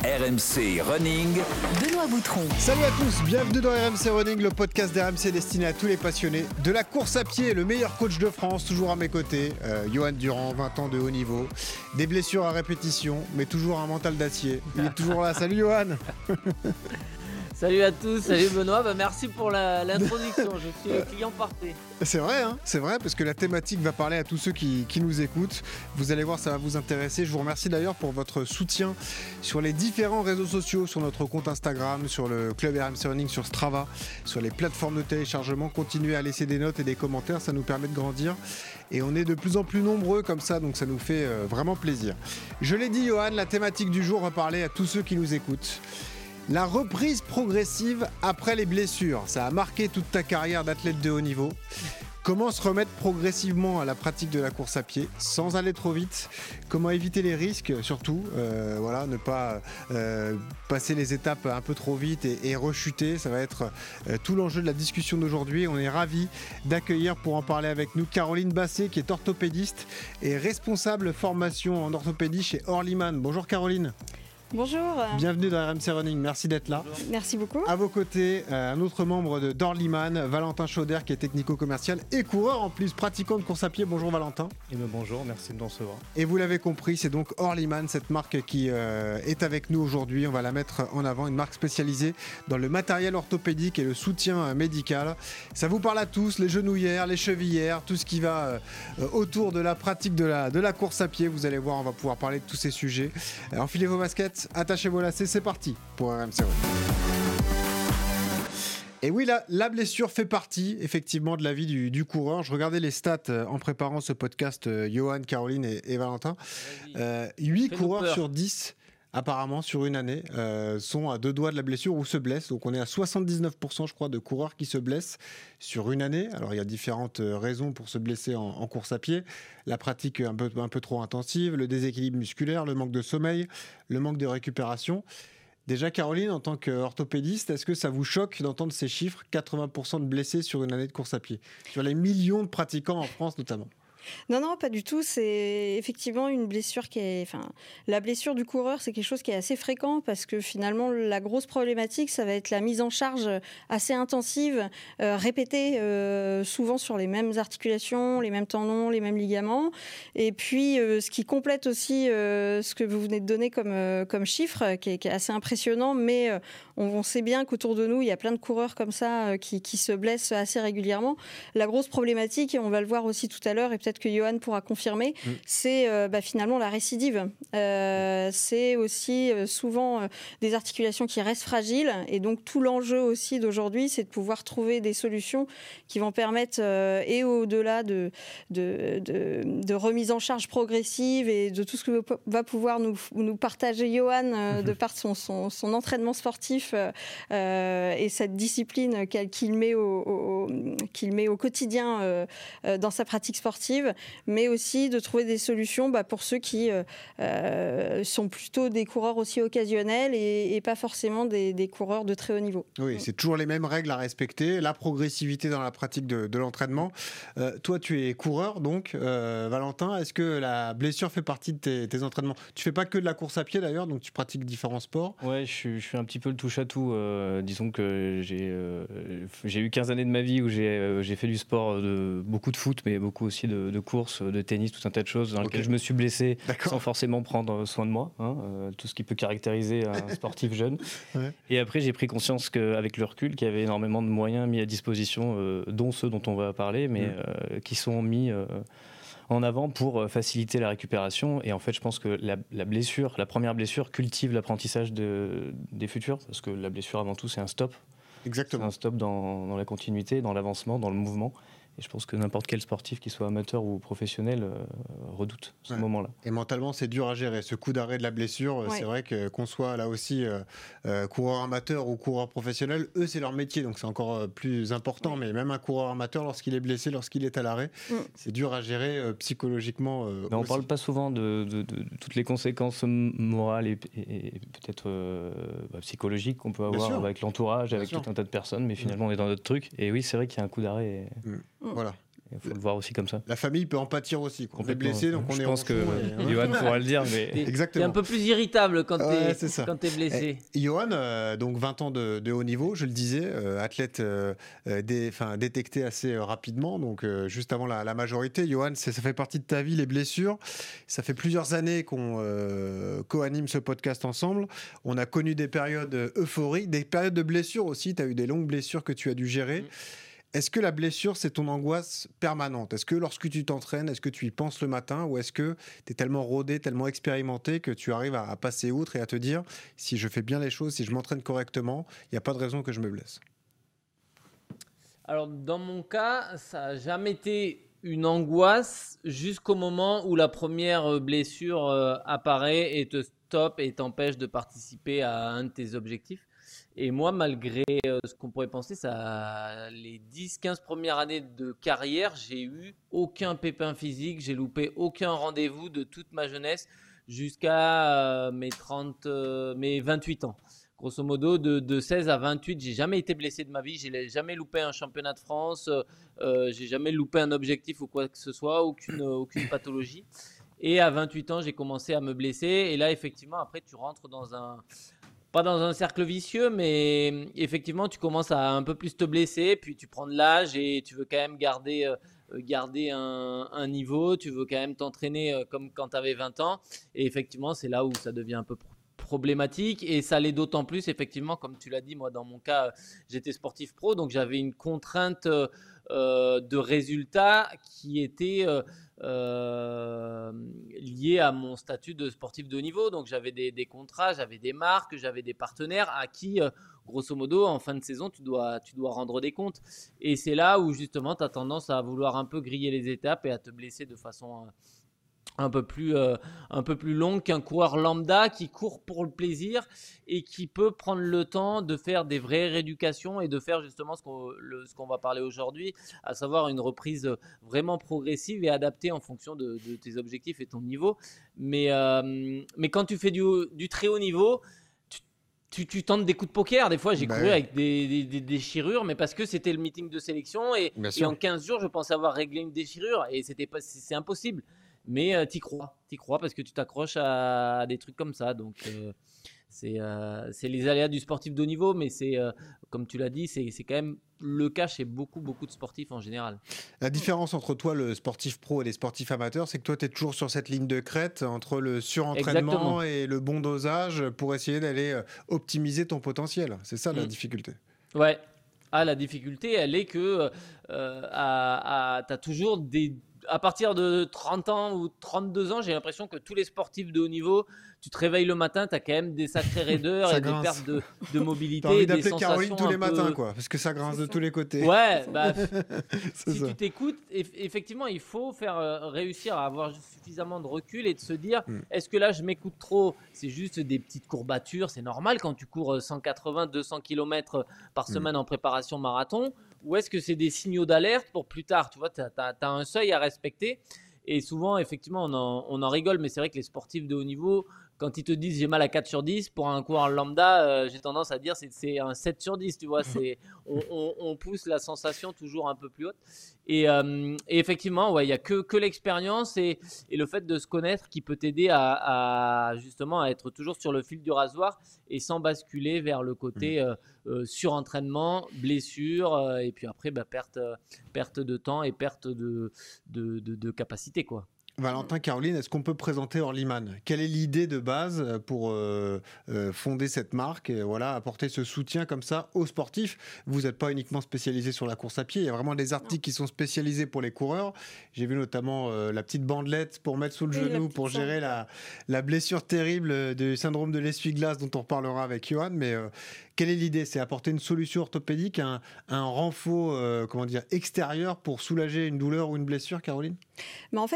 RMC Running. Benoît Boutron. Salut à tous, bienvenue dans RMC Running, le podcast d'RMC destiné à tous les passionnés de la course à pied. Le meilleur coach de France, toujours à mes côtés, Johan Durand, 20 ans de haut niveau, des blessures à répétition, mais toujours un mental d'acier. Il est toujours là, salut Johan. Salut à tous, salut Benoît, merci pour l'introduction, je suis le client parfait. C'est vrai, c'est vrai, parce que la thématique va parler à tous ceux qui nous écoutent. Vous allez voir, ça va vous intéresser. Je vous remercie d'ailleurs pour votre soutien sur les différents réseaux sociaux, sur notre compte Instagram, sur le club RMC Running, sur Strava, sur les plateformes de téléchargement. Continuez à laisser des notes et des commentaires, ça nous permet de grandir. Et on est de plus en plus nombreux comme ça, donc ça nous fait vraiment plaisir. Je l'ai dit, Johan, la thématique du jour va parler à tous ceux qui nous écoutent. La reprise progressive après les blessures, ça a marqué toute ta carrière d'athlète de haut niveau. Comment se remettre progressivement à la pratique de la course à pied sans aller trop vite? Comment éviter les risques surtout, ne pas passer les étapes un peu trop vite et rechuter. Ça va être tout l'enjeu de la discussion d'aujourd'hui. On est ravis d'accueillir pour en parler avec nous Caroline Basset, qui est orthopédiste et responsable formation en orthopédie chez Orlyman. Bonjour Caroline. Bonjour. Bienvenue dans RMC Running, merci d'être là. Bonjour. Merci beaucoup. À vos côtés, un autre membre d'Orlyman, Valentin Chauder, qui est technico-commercial et coureur en plus, pratiquant de course à pied. Bonjour Valentin. Bonjour, merci de me recevoir. Et vous l'avez compris, c'est donc Orlyman, cette marque qui est avec nous aujourd'hui. On va la mettre en avant, une marque spécialisée dans le matériel orthopédique et le soutien médical. Ça vous parle à tous, les genouillères, les chevillères, tout ce qui va autour de la pratique de la course à pied. Vous allez voir, on va pouvoir parler de tous ces sujets. Enfilez vos baskets. Attachez vos lacets, c'est parti pour RMC. Et oui, la blessure fait partie effectivement de la vie du coureur. Je regardais les stats en préparant ce podcast, Johan, Caroline et Valentin. 8 coureurs sur 10 apparemment sur une année sont à deux doigts de la blessure ou se blessent. Donc on est à 79% je crois de coureurs qui se blessent sur une année. Alors il y a différentes raisons pour se blesser en course à pied. La pratique un peu trop intensive, le déséquilibre musculaire, le manque de sommeil, le manque de récupération. Déjà Caroline, en tant qu'orthopédiste, est-ce que ça vous choque d'entendre ces chiffres, 80% de blessés sur une année de course à pied, sur les millions de pratiquants en France notamment? Non, pas du tout. C'est effectivement une blessure la blessure du coureur, c'est quelque chose qui est assez fréquent parce que finalement, la grosse problématique, ça va être la mise en charge assez intensive, répétée, souvent sur les mêmes articulations, les mêmes tendons, les mêmes ligaments. Et puis, ce qui complète aussi ce que vous venez de donner comme chiffre, qui est assez impressionnant, mais on sait bien qu'autour de nous, il y a plein de coureurs comme ça qui se blessent assez régulièrement. La grosse problématique, et on va le voir aussi tout à l'heure, et peut-être que Johan pourra confirmer, c'est finalement la récidive. C'est aussi souvent des articulations qui restent fragiles, et donc tout l'enjeu aussi d'aujourd'hui, c'est de pouvoir trouver des solutions qui vont permettre, et au-delà de remise en charge progressive et de tout ce que va pouvoir nous partager Johan de par son entraînement sportif et cette discipline qu'il met au quotidien dans sa pratique sportive, mais aussi de trouver des solutions pour ceux qui sont plutôt des coureurs aussi occasionnels et pas forcément des coureurs de très haut niveau. Oui, c'est toujours les mêmes règles à respecter, la progressivité dans la pratique de l'entraînement. Toi, tu es coureur, donc, Valentin, est-ce que la blessure fait partie de tes entraînements? Tu fais pas que de la course à pied d'ailleurs, donc tu pratiques différents sports. Ouais, je suis un petit peu le touche-à-tout. Disons que j'ai eu 15 années de ma vie où j'ai fait du sport, beaucoup de foot, mais beaucoup aussi de course, de tennis, tout un tas de choses dans lesquelles je me suis blessé sans forcément prendre soin de moi, tout ce qui peut caractériser un sportif jeune. Ouais. Et après, j'ai pris conscience qu'avec le recul, qu'il y avait énormément de moyens mis à disposition, dont ceux dont on va parler, mais qui sont mis en avant pour faciliter la récupération. Et en fait, je pense que la première blessure cultive l'apprentissage des futurs, parce que la blessure, avant tout, c'est un stop. Exactement. C'est un stop dans la continuité, dans l'avancement, dans le mouvement. Et je pense que n'importe quel sportif, qu'il soit amateur ou professionnel, redoute ce moment-là. Et mentalement, c'est dur à gérer. Ce coup d'arrêt de la blessure, c'est vrai qu'on soit là aussi coureur amateur ou coureur professionnel, eux, c'est leur métier, donc c'est encore plus important. Mais même un coureur amateur, lorsqu'il est blessé, lorsqu'il est à l'arrêt, c'est dur à gérer psychologiquement. On ne parle pas souvent de toutes les conséquences morales et peut-être psychologiques qu'on peut avoir avec l'entourage, avec tout un tas de personnes, mais finalement, on est dans notre truc. Et oui, c'est vrai qu'il y a un coup d'arrêt. Voilà. Il faut le voir aussi comme ça. La famille peut en pâtir aussi. On est blessé, donc on est. Je pense que Johan pourra le dire, mais exactement. T'es un peu plus irritable quand t'es blessé. Johan, donc 20 ans de haut niveau, je le disais, athlète détecté assez rapidement, donc juste avant la majorité. Johan, ça fait partie de ta vie, les blessures. Ça fait plusieurs années qu'on co-anime ce podcast ensemble. On a connu des périodes euphoriques, des périodes de blessures aussi. Tu as eu des longues blessures que tu as dû gérer. Est-ce que la blessure, c'est ton angoisse permanente? Est-ce que lorsque tu t'entraînes, est-ce que tu y penses le matin, ou est-ce que tu es tellement rodé, tellement expérimenté que tu arrives à passer outre et à te dire, si je fais bien les choses, si je m'entraîne correctement, il n'y a pas de raison que je me blesse? Alors, dans mon cas, ça n'a jamais été une angoisse jusqu'au moment où la première blessure apparaît et te stoppe et t'empêche de participer à un de tes objectifs. Et moi, malgré ce qu'on pourrait penser, les 10-15 premières années de carrière, j'ai eu aucun pépin physique, j'ai loupé aucun rendez-vous de toute ma jeunesse jusqu'à mes 28 ans. Grosso modo, de 16 à 28, j'ai jamais été blessé de ma vie, j'ai jamais loupé un championnat de France, j'ai jamais loupé un objectif ou quoi que ce soit, aucune pathologie. Et à 28 ans, j'ai commencé à me blesser. Et là, effectivement, après, tu rentres pas dans un cercle vicieux, mais effectivement, tu commences à un peu plus te blesser, puis tu prends de l'âge et tu veux quand même garder un niveau, tu veux quand même t'entraîner comme quand tu avais 20 ans. Et effectivement, c'est là où ça devient un peu problématique, et ça l'est d'autant plus, effectivement, comme tu l'as dit, moi, dans mon cas, j'étais sportif pro, donc j'avais une contrainte de résultats qui était lié à mon statut de sportif de haut niveau. Donc j'avais des contrats, j'avais des marques, j'avais des partenaires à qui, grosso modo, en fin de saison, tu dois rendre des comptes. Et c'est là où justement tu as tendance à vouloir un peu griller les étapes et à te blesser de façon un peu plus longue qu'un coureur lambda qui court pour le plaisir et qui peut prendre le temps de faire des vraies rééducations et de faire justement ce qu'on va parler aujourd'hui, à savoir une reprise vraiment progressive et adaptée en fonction de tes objectifs et ton niveau. Mais quand tu fais du très haut niveau, tu tentes des coups de poker. Des fois, j'ai couru avec des déchirures, mais parce que c'était le meeting de sélection et en 15 jours, je pensais avoir réglé une déchirure et c'est impossible. Mais t'y crois parce que tu t'accroches à des trucs comme ça. Donc c'est les aléas du sportif de haut niveau, mais c'est comme tu l'as dit, c'est quand même le cas chez beaucoup de sportifs en général. La différence entre toi, le sportif pro, et les sportifs amateurs, c'est que toi, tu es toujours sur cette ligne de crête entre le surentraînement et le bon dosage pour essayer d'aller optimiser ton potentiel. C'est ça la difficulté. Ouais. La difficulté, elle est que t'as toujours à partir de 30 ans ou 32 ans, j'ai l'impression que tous les sportifs de haut niveau, tu te réveilles le matin, tu as quand même des sacrées raideurs et des pertes de mobilité. Tu as envie d'appeler des Caroline tous les matins, quoi, parce que ça grince de tous les côtés. Ouais, si tu t'écoutes, effectivement, il faut faire réussir à avoir suffisamment de recul et de se dire, est-ce que là, je m'écoute trop? C'est juste des petites courbatures, c'est normal quand tu cours 180-200 km par semaine en préparation marathon, ou est-ce que c'est des signaux d'alerte pour plus tard? Tu vois, tu as un seuil à respecter. Et souvent, effectivement, on en rigole, mais c'est vrai que les sportifs de haut niveau, quand ils te disent j'ai mal à 4 sur 10, pour un coureur lambda, j'ai tendance à dire c'est un 7 sur 10, tu vois. On pousse la sensation toujours un peu plus haute. Et effectivement, il n'y a que l'expérience et le fait de se connaître qui peut t'aider à justement à être toujours sur le fil du rasoir et sans basculer vers le côté surentraînement, blessure et puis après perte de temps et perte de capacité, quoi. Valentin, Caroline, est-ce qu'on peut présenter Orlyman? Quelle est l'idée de base pour fonder cette marque et apporter ce soutien comme ça aux sportifs? Vous n'êtes pas uniquement spécialisé sur la course à pied, il y a vraiment des articles qui sont spécialisés pour les coureurs. J'ai vu notamment la petite bandelette pour mettre sous le genou, pour gérer la blessure terrible du syndrome de l'essuie-glace dont on reparlera avec Johan. Mais quelle est l'idée? C'est apporter une solution orthopédique, un renfort extérieur pour soulager une douleur ou une blessure, Caroline? Mais en fait, Orlyman,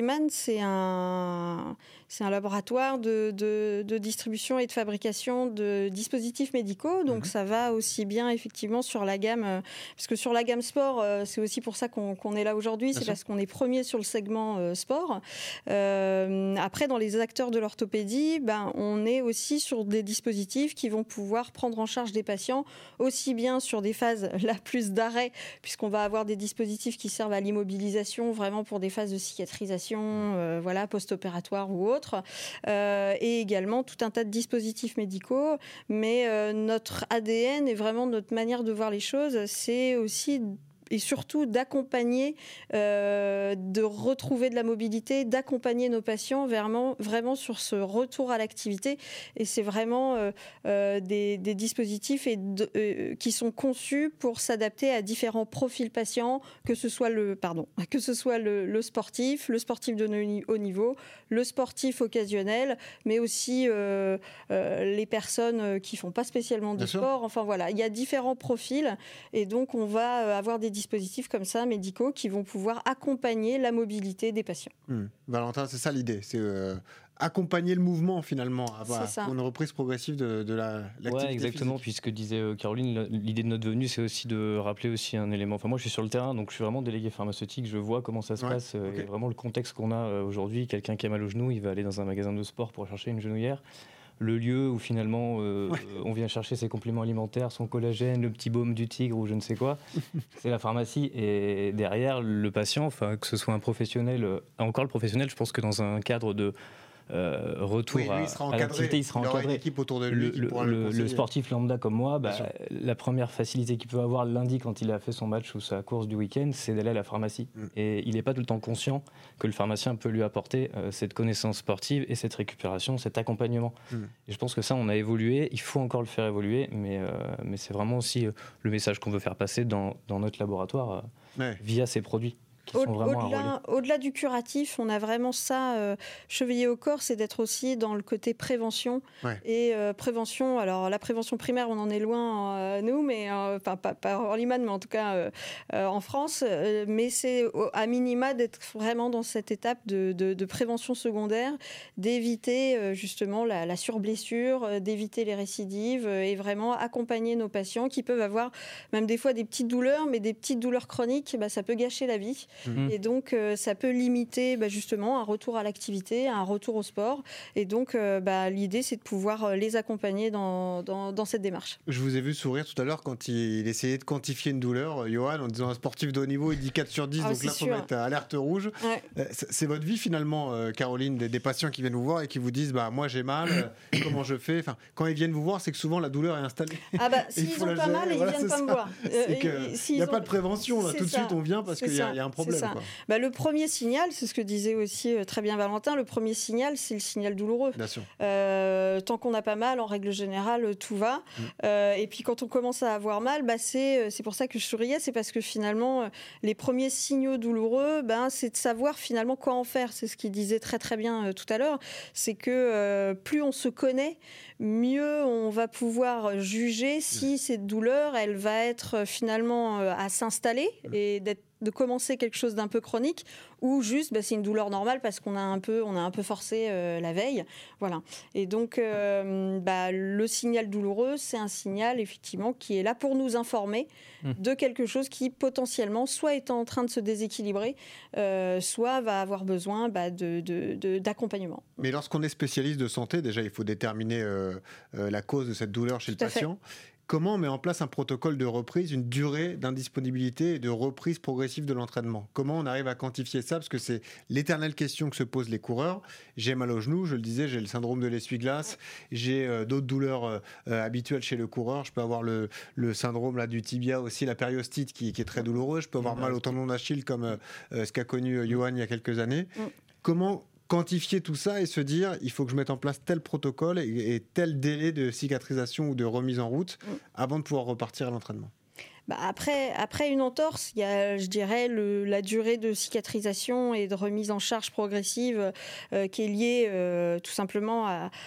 Horliman, c'est un laboratoire de distribution et de fabrication de dispositifs médicaux. Donc ça va aussi bien effectivement sur la gamme, parce que sur la gamme sport, c'est aussi pour ça qu'on est là aujourd'hui, c'est parce qu'on est premier sur le segment sport. Après, dans les acteurs de l'orthopédie, on est aussi sur des dispositifs qui vont pouvoir prendre en charge des patients, aussi bien sur des phases là plus d'arrêt, puisqu'on va avoir des dispositifs qui servent à l'immobilisation, vraiment pour des phases de cicatrisation, post-opératoire ou autre, et également tout un tas de dispositifs médicaux. Mais notre ADN et vraiment notre manière de voir les choses, c'est aussi et surtout d'accompagner, de retrouver de la mobilité, d'accompagner nos patients vraiment sur ce retour à l'activité. Et c'est vraiment des dispositifs qui sont conçus pour s'adapter à différents profils patients, que ce soit le sportif, le sportif de haut niveau, le sportif occasionnel, mais aussi les personnes qui font pas spécialement de sport. Enfin voilà, il y a différents profils et donc on va avoir des dispositifs comme ça, médicaux, qui vont pouvoir accompagner la mobilité des patients. Valentin, c'est ça l'idée, c'est accompagner le mouvement finalement, pour une reprise progressive de l'activité exactement, physique. Puisque disait Caroline, l'idée de notre venue, c'est aussi de rappeler aussi un élément. Enfin, moi, je suis sur le terrain, donc je suis vraiment délégué pharmaceutique, je vois comment ça se passe, et vraiment le contexte qu'on a aujourd'hui. Quelqu'un qui a mal au genou, il va aller dans un magasin de sport pour chercher une genouillère. Le lieu où finalement on vient chercher ses compléments alimentaires, son collagène, le petit baume du tigre ou je ne sais quoi, c'est la pharmacie. Et derrière, le patient, que ce soit un professionnel, encore le professionnel, je pense que dans un cadre de retour à l'activité, il sera encadré. Une équipe autour de lui le sportif lambda comme moi, la première facilité qu'il peut avoir lundi quand il a fait son match ou sa course du week-end, c'est d'aller à la pharmacie. Et il n'est pas tout le temps conscient que le pharmacien peut lui apporter cette connaissance sportive et cette récupération, cet accompagnement. Et je pense que ça, on a évolué, il faut encore le faire évoluer, mais c'est vraiment aussi le message qu'on veut faire passer dans notre laboratoire via ces produits. Au-delà du curatif, on a vraiment ça chevillé au corps, c'est d'être aussi dans le côté prévention. Et prévention, alors la prévention primaire, on en est loin, nous, mais pas Horliman, mais en tout cas en France. Mais c'est à minima d'être vraiment dans cette étape de prévention secondaire, d'éviter justement la surblessure, d'éviter les récidives et vraiment accompagner nos patients qui peuvent avoir même des fois des petites douleurs, mais des petites douleurs chroniques, ça peut gâcher la vie. Et donc, ça peut limiter justement un retour à l'activité, un retour au sport. Et donc, l'idée, c'est de pouvoir les accompagner dans cette démarche. Je vous ai vu sourire tout à l'heure quand il essayait de quantifier une douleur, Johan, en disant un sportif de haut niveau, il dit 4 sur 10, donc là, il faut mettre alerte rouge. C'est votre vie, finalement, Caroline, des patients qui viennent vous voir et qui vous disent moi, j'ai mal, comment je fais quand ils viennent vous voir, c'est que souvent, la douleur est installée. S'ils n'ont pas mal, ils ne viennent pas me voir. Il n'y a pas de prévention, là. Tout de suite, on vient parce qu'il y a un problème. Le premier signal, c'est ce que disait aussi très bien Valentin, le premier signal, c'est le signal douloureux. Bien sûr. Tant qu'on n'a pas mal, en règle générale, tout va. Et puis quand on commence à avoir mal, c'est pour ça que je souriais, c'est parce que finalement, les premiers signaux douloureux, c'est de savoir finalement quoi en faire. C'est ce qu'il disait très très bien tout à l'heure, c'est que plus on se connaît, mieux on va pouvoir juger si cette douleur, elle va être finalement à s'installer et de commencer quelque chose d'un peu chronique ou juste c'est une douleur normale parce qu'on a un peu forcé la veille, voilà. Et donc le signal douloureux, c'est un signal effectivement qui est là pour nous informer de quelque chose qui potentiellement soit est en train de se déséquilibrer, soit va avoir besoin d'accompagnement. Mais lorsqu'on est spécialiste de santé, déjà il faut déterminer la cause de cette douleur chez le patient. Comment on met en place un protocole de reprise, une durée d'indisponibilité et de reprise progressive de l'entraînement? Comment on arrive à quantifier ça? Parce que c'est l'éternelle question que se posent les coureurs. J'ai mal au genou, je le disais, j'ai le syndrome de l'essuie-glace, j'ai d'autres douleurs habituelles chez le coureur. Je peux avoir le syndrome du tibia aussi, la périostite qui est très douloureux. Je peux avoir mal au tendon d'Achille comme ce qu'a connu Johan il y a quelques années. Comment quantifier tout ça et se dire il faut que je mette en place tel protocole et tel délai de cicatrisation ou de remise en route avant de pouvoir repartir à l'entraînement? Après une entorse, il y a, je dirais, la durée de cicatrisation et de remise en charge progressive qui est liée tout simplement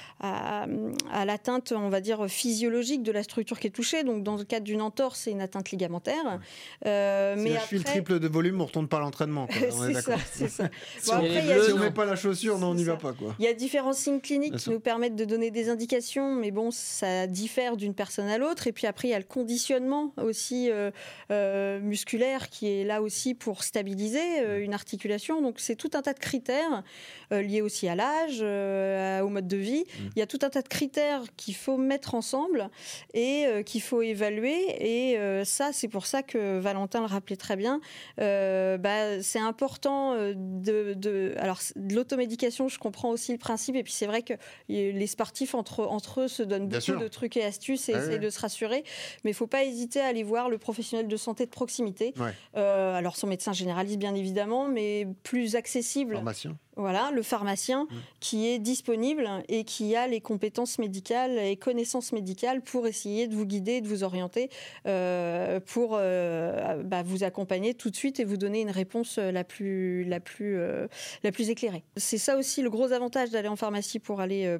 à l'atteinte, on va dire, physiologique de la structure qui est touchée. Donc, dans le cadre d'une entorse, c'est une atteinte ligamentaire. Si la cheville triple de volume, on ne retourne pas à l'entraînement. C'est ça. Si on ne met pas la chaussure, on n'y va pas. Il y a différents signes cliniques qui nous permettent de donner des indications, mais bon, ça diffère d'une personne à l'autre. Et puis après, il y a le conditionnement aussi musculaire qui est là aussi pour stabiliser une articulation. Donc c'est tout un tas de critères liés aussi à l'âge, au mode de vie. Il y a tout un tas de critères qu'il faut mettre ensemble et qu'il faut évaluer. Et ça, c'est pour ça que Valentin le rappelait très bien. C'est important alors, de l'automédication, je comprends aussi le principe. Et puis c'est vrai que les sportifs entre eux se donnent beaucoup de trucs et astuces et essayent de se rassurer. Mais il ne faut pas hésiter à aller voir le professionnel de santé de proximité. Alors son médecin généraliste bien évidemment, mais plus accessible. Pharmacien. Voilà, le pharmacien qui est disponible et qui a les compétences médicales et connaissances médicales pour essayer de vous guider, de vous orienter, pour vous accompagner tout de suite et vous donner une réponse la plus éclairée. C'est ça aussi le gros avantage d'aller en pharmacie pour aller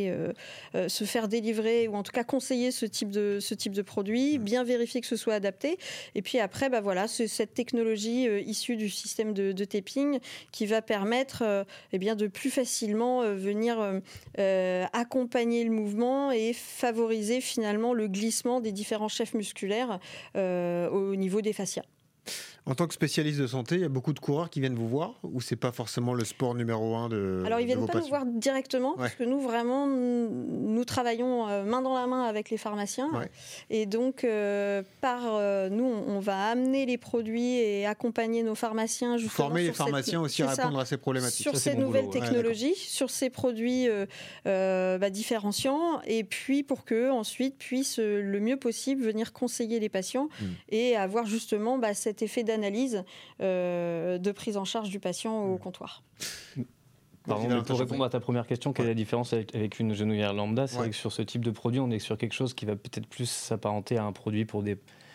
se faire délivrer ou en tout cas conseiller ce type de produit, bien vérifier que ce soit adapté. Et puis après, c'est cette technologie issue du système de taping qui va permettre de plus facilement venir accompagner le mouvement et favoriser finalement le glissement des différents chefs musculaires au niveau des fascias. En tant que spécialiste de santé, il y a beaucoup de coureurs qui viennent vous voir ou c'est pas forcément le sport numéro 1 de Alors ils viennent pas patients? nous voir directement parce que nous vraiment nous travaillons main dans la main avec les pharmaciens et donc nous on va amener les produits et accompagner nos pharmaciens justement former les pharmaciens aussi à répondre à ces problématiques sur ces nouvelles technologies, sur ces produits différenciants et puis pour qu'eux ensuite puissent le mieux possible venir conseiller les patients et avoir justement cet effet d'analyse de prise en charge du patient au comptoir. Pardon, pour répondre à ta première question, quelle est la différence avec une genouillère lambda? C'est vrai que sur ce type de produit, on est sur quelque chose qui va peut-être plus s'apparenter à un produit pour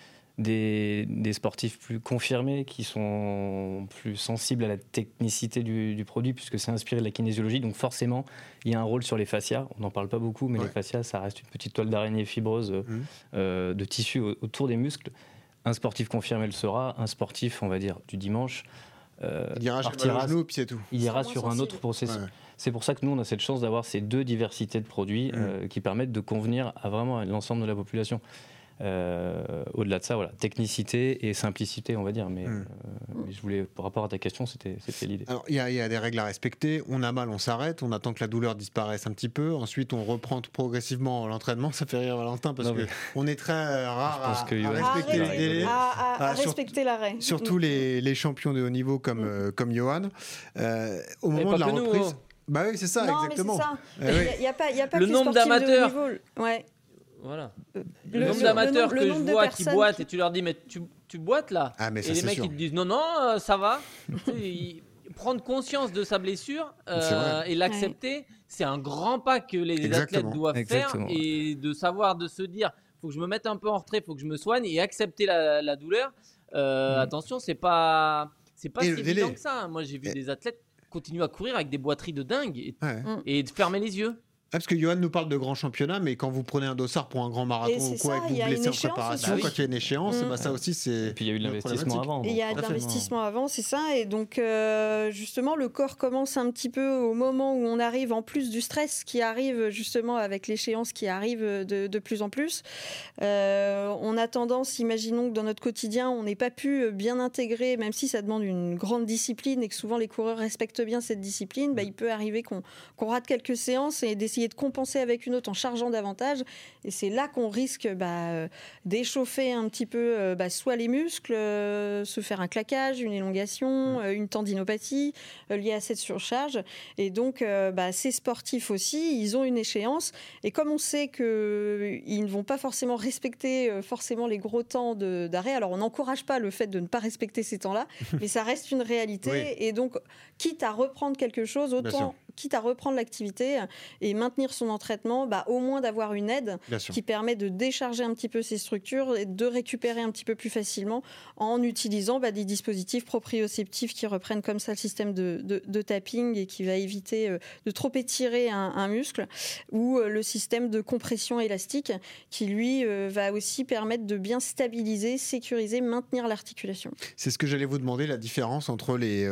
des sportifs plus confirmés, qui sont plus sensibles à la technicité du produit, puisque c'est inspiré de la kinésiologie. Donc forcément, il y a un rôle sur les fascias. On n'en parle pas beaucoup, mais les fascias, ça reste une petite toile d'araignée fibreuse de tissu autour des muscles. Un sportif confirmé le sera, un sportif, on va dire, du dimanche, il ira partira, genou, puis c'est tout. Il ira sur un autre processus. C'est pour ça que nous, on a cette chance d'avoir ces deux diversités de produits qui permettent de convenir à vraiment l'ensemble de la population. Au-delà de ça, technicité et simplicité, on va dire. Mais je voulais, par rapport à ta question, c'était l'idée. Alors, il y a des règles à respecter. On a mal, on s'arrête. On attend que la douleur disparaisse un petit peu. Ensuite, on reprend progressivement l'entraînement. Ça fait rire Valentin parce qu'on est très rare à respecter les délais. À respecter l'arrêt. Surtout les champions de haut niveau comme Johan. Au moment de la reprise... Bah oui, c'est ça, exactement. Il n'y a pas le nombre d'amateurs. Ouais. Voilà. Le nombre d'amateurs que je vois qui boitent et tu leur dis mais tu boites là et les mecs ils te disent non ça va. Prendre conscience de sa blessure et l'accepter, c'est un grand pas que les athlètes doivent faire et de savoir, de se dire faut que je me mette un peu en retrait, faut que je me soigne et accepter la douleur. Attention, c'est pas si évident que ça. Moi j'ai vu des athlètes continuer à courir avec des boiteries de dingue et de fermer les yeux. Parce que Johan nous parle de grands championnats, mais quand vous prenez un dossard pour un grand marathon ou quoi, et que vous blessez en préparation, quand il y a une échéance, ça aussi c'est. Et puis il y a eu de l'investissement avant. Et il y a de l'investissement avant, c'est ça. Et donc justement, le corps commence un petit peu au moment où on arrive, en plus du stress qui arrive justement avec l'échéance qui arrive de plus en plus. On a tendance, imaginons que dans notre quotidien, on n'ait pas pu bien intégrer, même si ça demande une grande discipline et que souvent les coureurs respectent bien cette discipline, il peut arriver qu'on rate quelques séances et d'essayer de compenser avec une autre en chargeant davantage et c'est là qu'on risque d'échauffer un petit peu soit les muscles, se faire un claquage, une élongation, une tendinopathie liée à cette surcharge et donc ces sportifs aussi ils ont une échéance et comme on sait qu'ils ne vont pas forcément respecter forcément les gros temps d'arrêt, alors on n'encourage pas le fait de ne pas respecter ces temps-là mais ça reste une réalité et donc quitte à reprendre quelque chose autant quitte à reprendre l'activité et maintenir son entraînement, au moins d'avoir une aide qui permet de décharger un petit peu ces structures et de récupérer un petit peu plus facilement en utilisant des dispositifs proprioceptifs qui reprennent comme ça le système de tapping et qui va éviter de trop étirer un muscle, ou le système de compression élastique qui lui va aussi permettre de bien stabiliser, sécuriser, maintenir l'articulation. C'est ce que j'allais vous demander, la différence entre les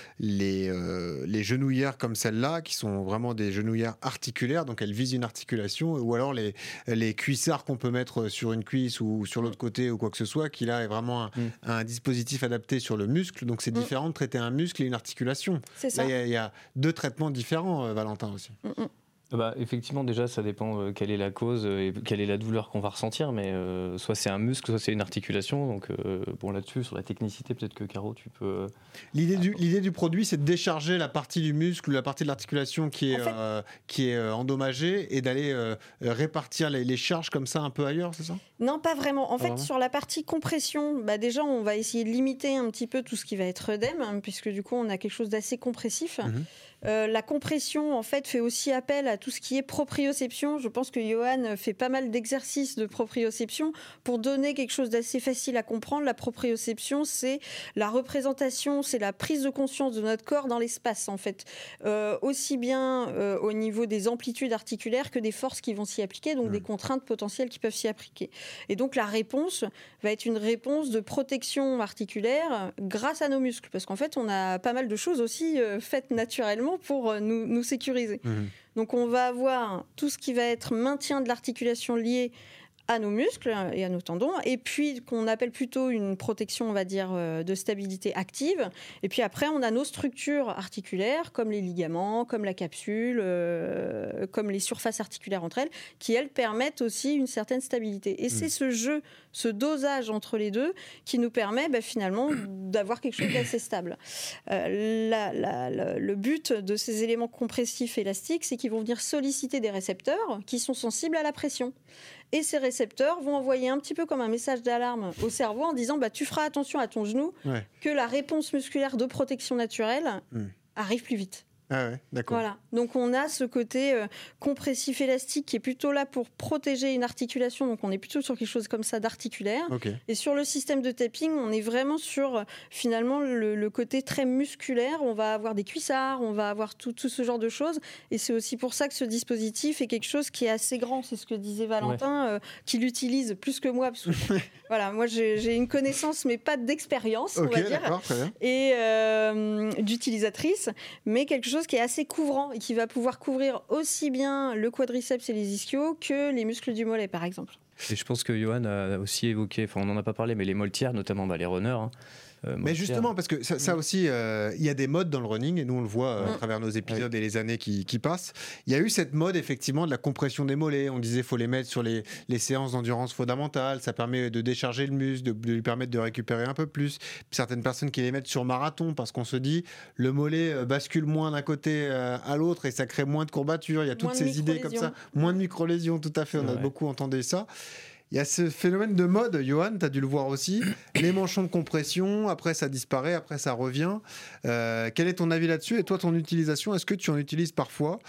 genouillères comme celle-là, qui sont vraiment des genouillères articulaires, donc elles visent une articulation, ou alors les cuissards qu'on peut mettre sur une cuisse ou sur l'autre côté ou quoi que ce soit, qui là est vraiment un dispositif adapté sur le muscle. Donc c'est différent de traiter un muscle et une articulation. C'est ça. Là, il y a deux traitements différents, Valentin, aussi. Effectivement, déjà, ça dépend quelle est la cause et quelle est la douleur qu'on va ressentir, mais soit c'est un muscle, soit c'est une articulation. Donc, là-dessus, sur la technicité, peut-être que Caro, tu peux... L'idée du produit, c'est de décharger la partie du muscle ou la partie de l'articulation qui est endommagée et d'aller répartir les charges comme ça un peu ailleurs, c'est ça ? Non, pas vraiment. En fait, sur la partie compression, déjà, on va essayer de limiter un petit peu tout ce qui va être œdème, puisque du coup, on a quelque chose d'assez compressif. La compression, en fait, fait aussi appel à tout ce qui est proprioception. Je pense que Johan fait pas mal d'exercices de proprioception pour donner quelque chose d'assez facile à comprendre. La proprioception, c'est la représentation, c'est la prise de conscience de notre corps dans l'espace, en fait. Aussi bien au niveau des amplitudes articulaires que des forces qui vont s'y appliquer, donc des contraintes potentielles qui peuvent s'y appliquer. Et donc, la réponse va être une réponse de protection articulaire grâce à nos muscles. Parce qu'en fait, on a pas mal de choses aussi faites naturellement pour nous sécuriser. Donc on va avoir tout ce qui va être maintien de l'articulation liée à nos muscles et à nos tendons, et puis qu'on appelle plutôt une protection, on va dire, de stabilité active. Et puis après, on a nos structures articulaires, comme les ligaments, comme la capsule, comme les surfaces articulaires entre elles, qui, elles, permettent aussi une certaine stabilité. Et c'est ce jeu, ce dosage entre les deux, qui nous permet finalement d'avoir quelque chose d'assez stable. Le but de ces éléments compressifs élastiques, c'est qu'ils vont venir solliciter des récepteurs qui sont sensibles à la pression. Et ces récepteurs vont envoyer un petit peu comme un message d'alarme au cerveau en disant tu feras attention à ton genou, que la réponse musculaire de protection naturelle arrive plus vite. Ah ouais, d'accord. Voilà. Donc on a ce côté compressif élastique qui est plutôt là pour protéger une articulation. Donc on est plutôt sur quelque chose comme ça d'articulaire. Et sur le système de tapping, on est vraiment sur finalement le côté très musculaire. On va avoir des cuissards, on va avoir tout ce genre de choses. Et c'est aussi pour ça que ce dispositif est quelque chose qui est assez grand. C'est ce que disait Valentin, qui l'utilise plus que moi. Parce que, voilà, moi j'ai une connaissance mais pas d'expérience, on va dire, très bien. Et d'utilisatrice, mais quelque chose qui est assez couvrant et qui va pouvoir couvrir aussi bien le quadriceps et les ischios que les muscles du mollet, par exemple. Et je pense que Johan a aussi évoqué, on n'en a pas parlé, mais les moltières, notamment les runners. Mais justement, parce que ça aussi, il y a des modes dans le running, et nous on le voit à travers nos épisodes et les années qui passent. Il y a eu cette mode effectivement de la compression des mollets. On disait qu'il faut les mettre sur les séances d'endurance fondamentale, ça permet de décharger le muscle, de lui permettre de récupérer un peu plus. Puis certaines personnes qui les mettent sur marathon parce qu'on se dit le mollet bascule moins d'un côté à l'autre et ça crée moins de courbatures. Il y a toutes ces idées comme ça. Moins de micro-lésions, tout à fait, on a beaucoup entendu ça. Il y a ce phénomène de mode, Johan, tu as dû le voir aussi. Les manchons de compression, après ça disparaît, après ça revient. Quel est ton avis là-dessus ? Et toi, ton utilisation, est-ce que tu en utilises parfois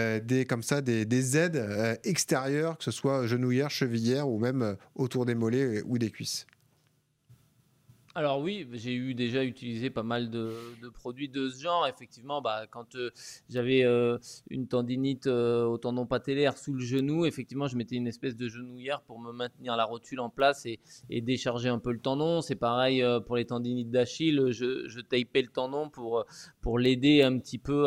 des aides extérieures, que ce soit genouillères, chevillères ou même autour des mollets ou des cuisses ? Alors oui, j'ai déjà utilisé pas mal de produits de ce genre. Effectivement, quand j'avais une tendinite au tendon patellaire sous le genou, effectivement, je mettais une espèce de genouillère pour me maintenir la rotule en place et décharger un peu le tendon. C'est pareil pour les tendinites d'Achille. Je tapais le tendon pour l'aider un petit peu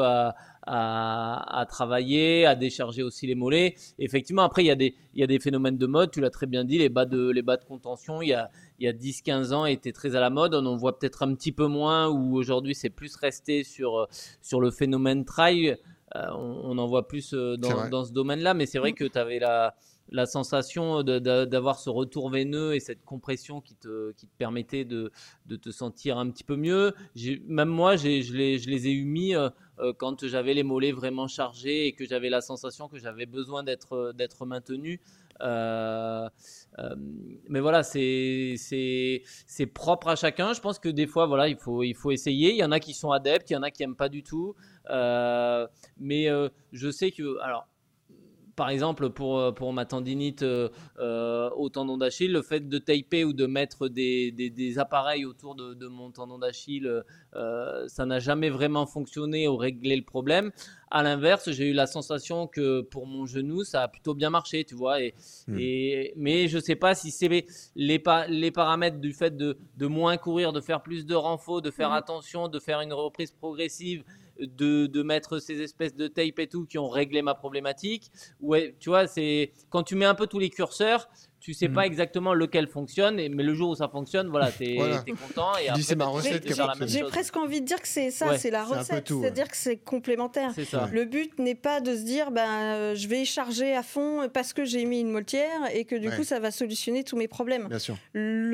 à travailler, à décharger aussi les mollets. Effectivement, après, il y a des phénomènes de mode. Tu l'as très bien dit, les bas de contention, il y a 10-15 ans, étaient très à la mode. On en voit peut-être un petit peu moins, où aujourd'hui, c'est plus resté sur le phénomène trail. On en voit plus dans ce domaine-là. Mais c'est vrai que tu avais la sensation d'avoir ce retour veineux et cette compression qui te permettait de te sentir un petit peu mieux. Même moi, je les ai eu mis quand j'avais les mollets vraiment chargés et que j'avais la sensation que j'avais besoin d'être maintenu. Mais voilà, c'est propre à chacun. Je pense que des fois, voilà, il faut essayer. Il y en a qui sont adeptes, il y en a qui n'aiment pas du tout. Mais je sais que... Alors, par exemple, pour ma tendinite au tendon d'Achille, le fait de taper ou de mettre des appareils autour de mon tendon d'Achille, ça n'a jamais vraiment fonctionné ou réglé le problème. À l'inverse, j'ai eu la sensation que pour mon genou, ça a plutôt bien marché, tu vois. Mais je ne sais pas si c'est les paramètres du fait de moins courir, de faire plus de renfort, de faire attention, de faire une reprise progressive, de mettre ces espèces de tape et tout qui ont réglé ma problématique. Ouais, tu vois, c'est quand tu mets un peu tous les curseurs, tu sais pas exactement lequel fonctionne, mais le jour où ça fonctionne, voilà, t'es content. Et après, c'est ma recette. J'ai presque envie de dire que c'est ça, c'est la recette, c'est-à-dire que c'est complémentaire. C'est ça. Le but n'est pas de se dire, je vais charger à fond parce que j'ai mis une moltière et que du coup ça va solutionner tous mes problèmes. Bien sûr.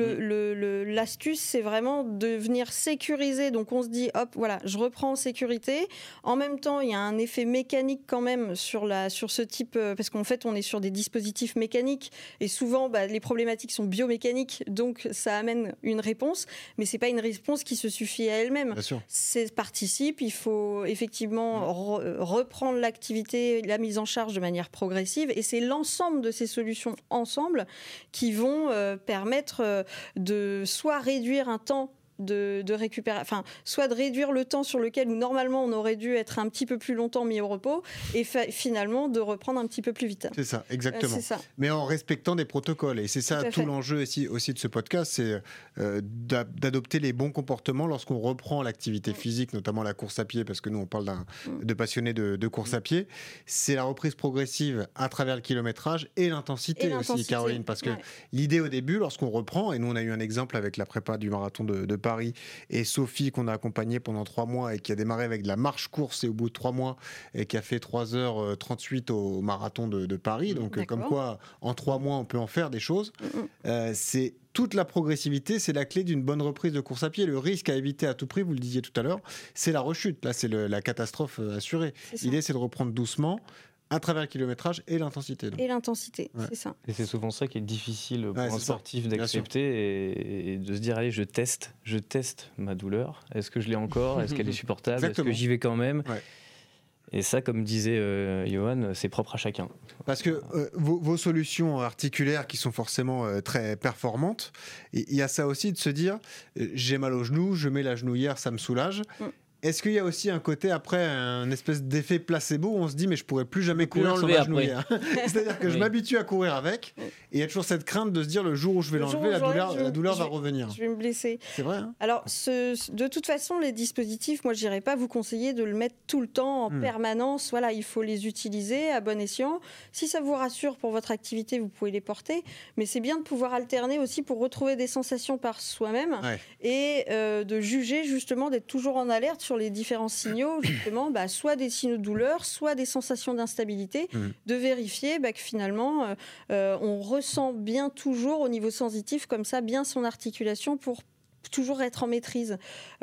L'astuce, c'est vraiment de venir sécuriser. Donc on se dit, hop, voilà, je reprends en sécurité. En même temps, il y a un effet mécanique quand même sur ce type, parce qu'en fait, on est sur des dispositifs mécaniques et souvent, les problématiques sont biomécaniques, donc ça amène une réponse, mais c'est pas une réponse qui se suffit à elle-même. C'est participe, il faut effectivement reprendre l'activité, la mise en charge de manière progressive, et c'est l'ensemble de ces solutions ensemble qui vont permettre de soit réduire un temps de récupérer, soit de réduire le temps sur lequel où normalement on aurait dû être un petit peu plus longtemps mis au repos et finalement de reprendre un petit peu plus vite. C'est ça, exactement. C'est ça. Mais en respectant des protocoles. Et c'est ça tout l'enjeu aussi de ce podcast, c'est d'adopter les bons comportements lorsqu'on reprend l'activité physique, notamment la course à pied, parce que nous on parle de passionnés de course à pied. C'est la reprise progressive à travers le kilométrage et l'intensité aussi, Caroline, parce que l'idée au début, lorsqu'on reprend, et nous on a eu un exemple avec la prépa du marathon de Paris, et Sophie qu'on a accompagnée pendant 3 mois et qui a démarré avec de la marche-course et au bout de 3 mois et qui a fait 3h38 au marathon de Paris. Donc comme quoi en 3 mois on peut en faire des choses. C'est toute la progressivité, c'est la clé d'une bonne reprise de course à pied. Le risque à éviter à tout prix, vous le disiez tout à l'heure, c'est la rechute. Là c'est la catastrophe assurée. L'idée c'est de reprendre doucement à travers le kilométrage et l'intensité. Et l'intensité, c'est ça. Et c'est souvent ça qui est difficile pour un sportif d'accepter et de se dire, allez, je teste ma douleur. Est-ce que je l'ai encore ? Est-ce qu'elle est supportable ? Est-ce que j'y vais quand même ? Et ça, comme disait Johan, c'est propre à chacun. Parce que vos solutions articulaires qui sont forcément très performantes, il y a ça aussi de se dire, j'ai mal au genou, je mets la genouillère, ça me soulage. Est-ce qu'il y a aussi un côté après, un espèce d'effet placebo où on se dit mais je pourrais plus jamais courir sans ma genouillère. C'est-à-dire que je m'habitue à courir avec et il y a toujours cette crainte de se dire le jour où je vais l'enlever, la douleur va revenir. Je vais me blesser. C'est vrai. Hein. Alors de toute façon, les dispositifs, moi je n'irais pas vous conseiller de le mettre tout le temps en permanence. Voilà, il faut les utiliser à bon escient. Si ça vous rassure pour votre activité, vous pouvez les porter. Mais c'est bien de pouvoir alterner aussi pour retrouver des sensations par soi-même et de juger justement, d'être toujours en alerte sur les différents signaux, justement, soit des signaux de douleur, soit des sensations d'instabilité, de vérifier que finalement, on ressent bien toujours au niveau sensitif, comme ça, bien son articulation pour toujours être en maîtrise.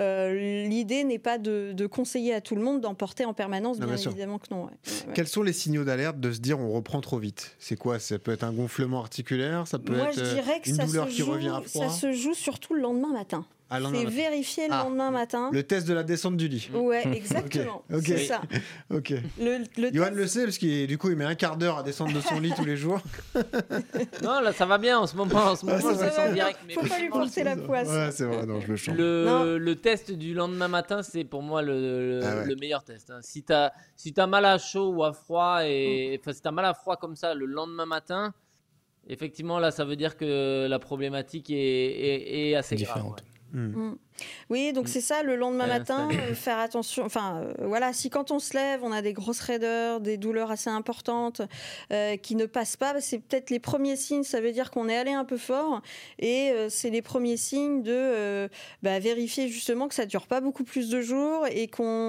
L'idée n'est pas de conseiller à tout le monde d'en porter en permanence, bien évidemment que non. Quels sont les signaux d'alerte de se dire on reprend trop vite ? C'est quoi ? Ça peut être un gonflement articulaire, ça peut être une douleur qui revient à froid. Ça se joue surtout le lendemain matin. C'est vérifier le lendemain matin. Le test de la descente du lit. Ouais, exactement. C'est ça. Ok. Johan le sait parce qu'il met un quart d'heure à descendre de son lit tous les jours. Non, là ça va bien en ce moment. Je le sens direct. Faut pas lui porter la poisse. Ouais, c'est vrai. Non, je le change. Le test du lendemain matin, c'est pour moi le meilleur test. Hein. Si t'as mal à chaud ou à froid si t'as mal à froid comme ça le lendemain matin, effectivement là, ça veut dire que la problématique est assez différente. grave. Oui, donc c'est ça, le lendemain matin, faire attention. Enfin, voilà, si quand on se lève, on a des grosses raideurs, des douleurs assez importantes qui ne passent pas, c'est peut-être les premiers signes, ça veut dire qu'on est allé un peu fort. Et c'est les premiers signes de vérifier justement que ça ne dure pas beaucoup plus de jours et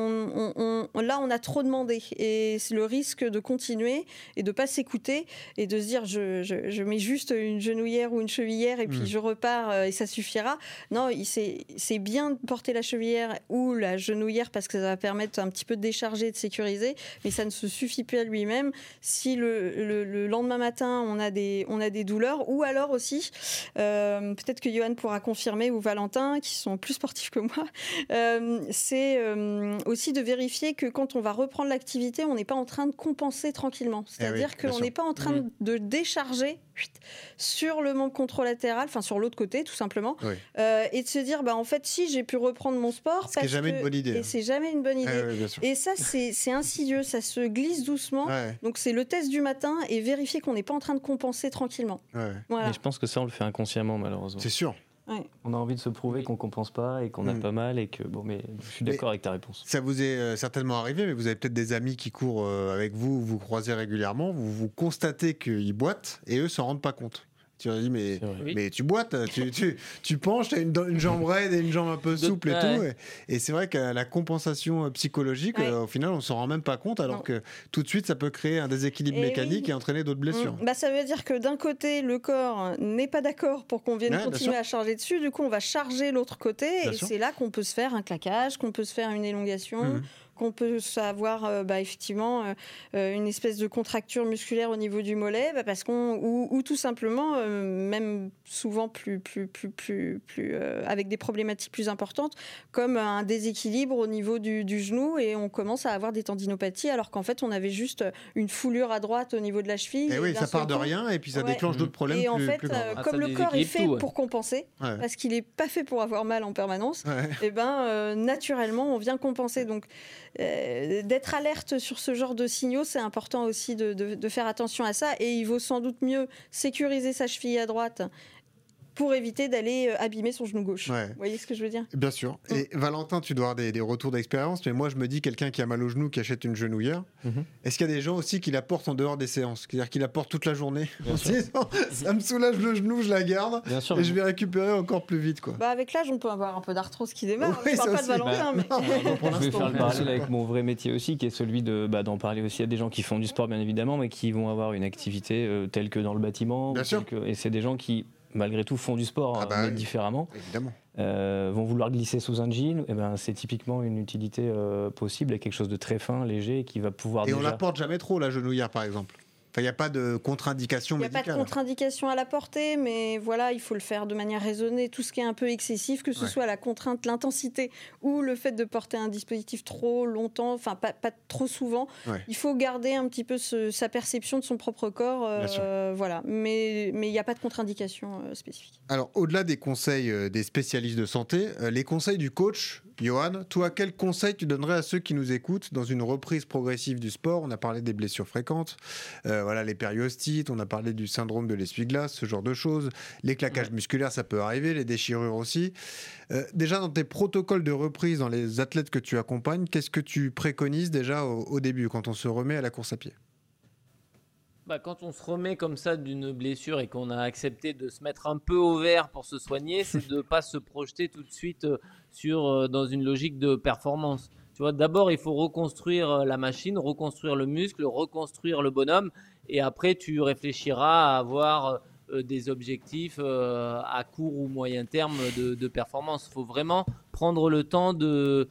là, on a trop demandé. Et c'est le risque de continuer et de ne pas s'écouter et de se dire je mets juste une genouillère ou une chevillère et puis je repars et ça suffira. Non, c'est bien de porter la chevillère ou la genouillère parce que ça va permettre un petit peu de décharger et de sécuriser, mais ça ne se suffit plus à lui-même. Si le lendemain matin, on a des douleurs, ou alors aussi, peut-être que Johan pourra confirmer, ou Valentin, qui sont plus sportifs que moi, c'est aussi de vérifier que quand on va reprendre l'activité, on n'est pas en train de compenser tranquillement. C'est-à-dire qu'on n'est pas en train de décharger sur le membre contralatéral, enfin sur l'autre côté tout simplement, et de se dire en fait si j'ai pu reprendre mon sport, c'est jamais une bonne idée. Et c'est jamais une bonne idée. Et ça c'est insidieux, ça se glisse doucement. Donc c'est le test du matin et vérifier qu'on n'est pas en train de compenser tranquillement. Voilà. Mais je pense que ça on le fait inconsciemment malheureusement. C'est sûr. On a envie de se prouver qu'on compense pas et qu'on a pas mal et que mais je suis d'accord avec ta réponse. Ça vous est certainement arrivé, mais vous avez peut-être des amis qui courent avec vous, vous croisez régulièrement, vous constatez qu'ils boitent et eux s'en rendent pas compte. Tu leur dis mais tu boites, tu penches, tu as une jambe raide et une jambe un peu souple et tout. Et c'est vrai que la compensation psychologique, au final, on s'en rend même pas compte, alors que tout de suite, ça peut créer un déséquilibre mécanique et entraîner d'autres blessures. Ça veut dire que d'un côté, le corps n'est pas d'accord pour qu'on vienne continuer à charger dessus. Du coup, on va charger l'autre côté et c'est là qu'on peut se faire un claquage, qu'on peut se faire une élongation. Qu'on peut avoir effectivement une espèce de contracture musculaire au niveau du mollet, parce ou tout simplement même souvent plus avec des problématiques plus importantes, comme un déséquilibre au niveau du genou, et on commence à avoir des tendinopathies alors qu'en fait on avait juste une foulure à droite au niveau de la cheville. Et oui, ça part de rien et puis ça déclenche d'autres problèmes. Et en fait, plus graves. comme le corps est fait pour compenser, parce qu'il n'est pas fait pour avoir mal en permanence, et naturellement on vient compenser. Donc d'être alerte sur ce genre de signaux, c'est important aussi de faire attention à ça, et il vaut sans doute mieux sécuriser sa cheville à droite pour éviter d'aller abîmer son genou gauche. Vous voyez ce que je veux dire ? Bien sûr. Et Valentin, tu dois avoir des retours d'expérience, mais moi je me dis, quelqu'un qui a mal au genou, qui achète une genouillère, est-ce qu'il y a des gens aussi qui la portent en dehors des séances ? C'est-à-dire qui la portent toute la journée en se disant, ça me soulage le genou, je la garde et je vais récupérer encore plus vite. Avec l'âge, on peut avoir un peu d'arthrose qui démarre. Je ne parle pas de Valentin, mais... Je vais faire le parallèle avec mon vrai métier aussi, qui est celui d'en parler aussi à des gens qui font du sport, bien évidemment, mais qui vont avoir une activité telle que dans le bâtiment. Et c'est des gens qui, malgré tout, font du sport, mais différemment. Évidemment. Vont vouloir glisser sous un jean, c'est typiquement une utilité possible, et quelque chose de très fin, léger, qui va pouvoir on la porte jamais trop, la genouillère, par exemple. Il n'y a pas de contre-indication médicale. Il n'y a pas de contre-indication à la porter, mais voilà, il faut le faire de manière raisonnée. Tout ce qui est un peu excessif, que ce soit la contrainte, l'intensité ou le fait de porter un dispositif trop longtemps, enfin pas trop souvent, il faut garder un petit peu sa perception de son propre corps. Voilà. Mais il n'y a pas de contre-indication spécifique. Alors, au-delà des conseils des spécialistes de santé, les conseils du coach, Johan, toi, quel conseil tu donnerais à ceux qui nous écoutent dans une reprise progressive du sport ? On a parlé des blessures fréquentes, les périostites, on a parlé du syndrome de l'essuie-glace, ce genre de choses. Les claquages musculaires, ça peut arriver, les déchirures aussi. Déjà, dans tes protocoles de reprise, dans les athlètes que tu accompagnes, qu'est-ce que tu préconises déjà au début, quand on se remet à la course à pied ? Quand on se remet comme ça d'une blessure et qu'on a accepté de se mettre un peu au vert pour se soigner, c'est de ne pas se projeter tout de suite dans une logique de performance. Tu vois, d'abord, il faut reconstruire la machine, reconstruire le muscle, reconstruire le bonhomme, et après, tu réfléchiras à avoir des objectifs à court ou moyen terme de performance. Il faut vraiment prendre le temps de